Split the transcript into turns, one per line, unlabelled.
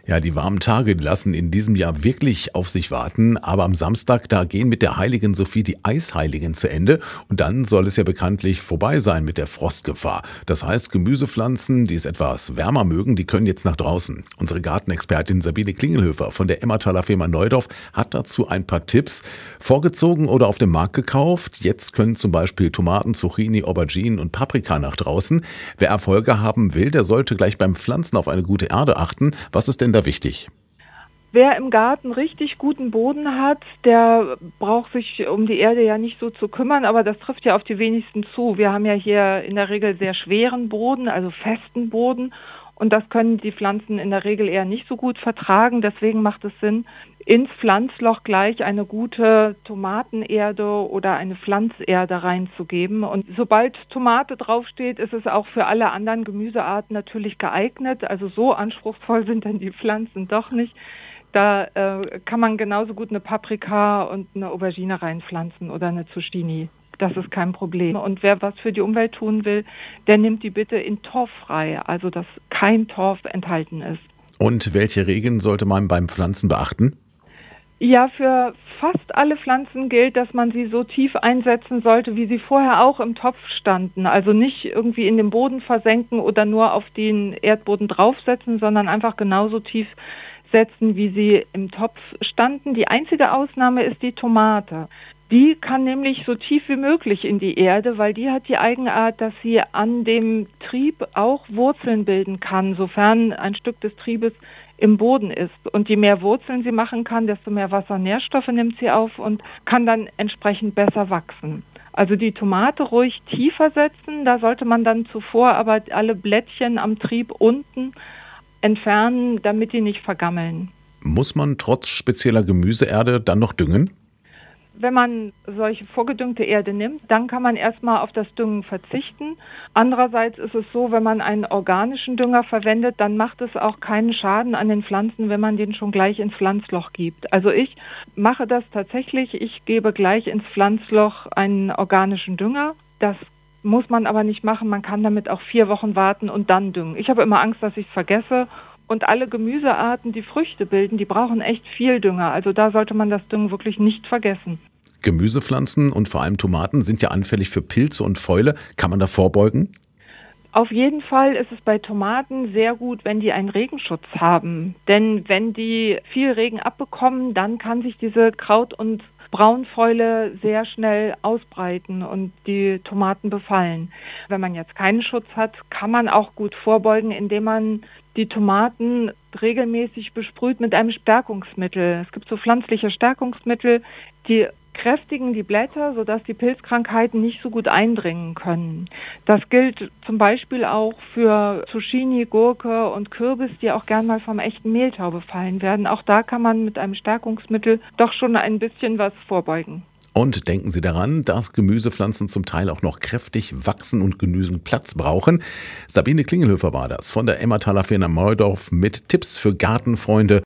Ja, die warmen Tage die lassen in diesem Jahr wirklich auf sich warten, aber am Samstag, da gehen mit der heiligen Sophie die Eisheiligen zu Ende und dann soll es ja bekanntlich vorbei sein mit der Frostgefahr. Das heißt, Gemüsepflanzen, die es etwas wärmer mögen, die können jetzt nach draußen. Unsere Gartenexpertin Sabine Klingelhöfer von der Emmertaler Firma Neudorf hat dazu ein paar Tipps. Vorgezogen oder auf dem Markt gekauft. Jetzt können zum Beispiel Tomaten, Zucchini, Auberginen und Paprika nach draußen. Wer Erfolge haben will, der sollte gleich beim Pflanzen auf eine gute Erde achten. Was ist denn da wichtig?
Wer im Garten richtig guten Boden hat, der braucht sich um die Erde ja nicht so zu kümmern, aber das trifft ja auf die wenigsten zu. Wir haben ja hier in der Regel sehr schweren Boden, also festen Boden, und das können die Pflanzen in der Regel eher nicht so gut vertragen. Deswegen macht es Sinn, ins Pflanzloch gleich eine gute Tomatenerde oder eine Pflanzerde reinzugeben. Und sobald Tomate draufsteht, ist es auch für alle anderen Gemüsearten natürlich geeignet. Also so anspruchsvoll sind dann die Pflanzen doch nicht. Da kann man genauso gut eine Paprika und eine Aubergine reinpflanzen oder eine Zucchini. Das ist kein Problem. Und wer was für die Umwelt tun will, der nimmt die bitte in torffrei, also dass kein Torf enthalten ist.
Und welche Regeln sollte man beim Pflanzen beachten?
Ja, für fast alle Pflanzen gilt, dass man sie so tief einsetzen sollte, wie sie vorher auch im Topf standen. Also nicht irgendwie in den Boden versenken oder nur auf den Erdboden draufsetzen, sondern einfach genauso tief setzen, wie sie im Topf standen. Die einzige Ausnahme ist die Tomate. Die kann nämlich so tief wie möglich in die Erde, weil die hat die Eigenart, dass sie an dem Trieb auch Wurzeln bilden kann, sofern ein Stück des Triebes im Boden ist. Und je mehr Wurzeln sie machen kann, desto mehr Wassernährstoffe nimmt sie auf und kann dann entsprechend besser wachsen. Also die Tomate ruhig tiefer setzen, da sollte man dann zuvor aber alle Blättchen am Trieb unten entfernen, damit die nicht vergammeln.
Muss man trotz spezieller Gemüseerde dann noch düngen?
Wenn man solche vorgedüngte Erde nimmt, dann kann man erstmal auf das Düngen verzichten. Andererseits ist es so, wenn man einen organischen Dünger verwendet, dann macht es auch keinen Schaden an den Pflanzen, wenn man den schon gleich ins Pflanzloch gibt. Also ich mache das tatsächlich. Ich gebe gleich ins Pflanzloch einen organischen Dünger. Das muss man aber nicht machen. Man kann damit auch 4 Wochen warten und dann düngen. Ich habe immer Angst, dass ich es vergesse. Und alle Gemüsearten, die Früchte bilden, die brauchen echt viel Dünger. Also da sollte man das Düngen wirklich nicht vergessen.
Gemüsepflanzen und vor allem Tomaten sind ja anfällig für Pilze und Fäule. Kann man da vorbeugen?
Auf jeden Fall ist es bei Tomaten sehr gut, wenn die einen Regenschutz haben. Denn wenn die viel Regen abbekommen, dann kann sich diese Kraut- und Braunfäule sehr schnell ausbreiten und die Tomaten befallen. Wenn man jetzt keinen Schutz hat, kann man auch gut vorbeugen, indem man die Tomaten regelmäßig besprüht mit einem Stärkungsmittel. Es gibt so pflanzliche Stärkungsmittel, die kräftigen die Blätter, sodass die Pilzkrankheiten nicht so gut eindringen können. Das gilt zum Beispiel auch für Zucchini, Gurke und Kürbis, die auch gern mal vom echten Mehltau befallen werden. Auch da kann man mit einem Stärkungsmittel doch schon ein bisschen was vorbeugen.
Und denken Sie daran, dass Gemüsepflanzen zum Teil auch noch kräftig wachsen und genügend Platz brauchen. Sabine Klingelhöfer war das von der Emmertaler Firma Neudorf mit Tipps für Gartenfreunde.